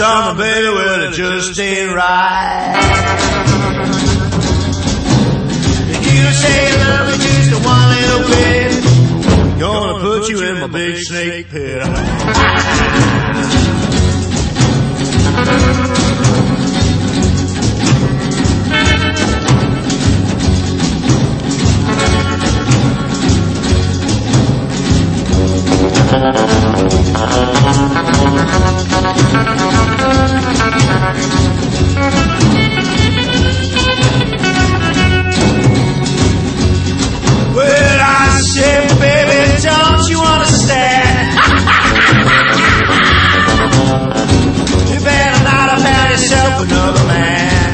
something, baby, well, it just ain't right. You say love is just a one little bit. Gonna put you in my big snake pit. Well, I said, baby, don't you understand? You better not have found yourself another man.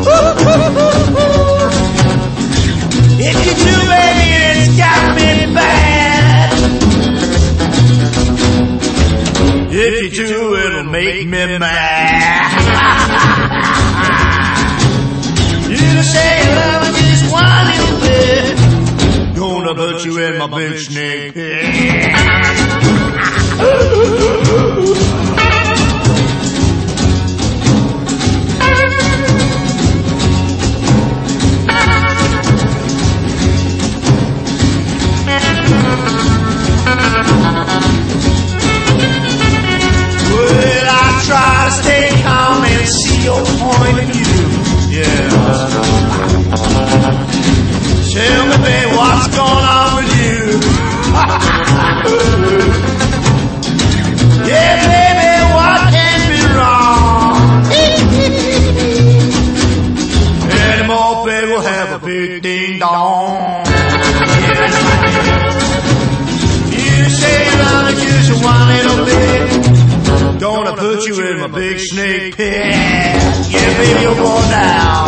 If you do, baby, it's got me bad. If you do, it'll make me mad. You say love is just one little bit. Gonna put you in my big snake pit. Well, I try to stay calm and see your point of view. Yeah. Tell me, babe, what's going on with you? Yeah, baby, what can be wrong? Anymore, baby, we'll have a big ding dong. Yes, you say love is just one little bit. Gonna put you in my big snake pit. Yeah, baby, you're going down.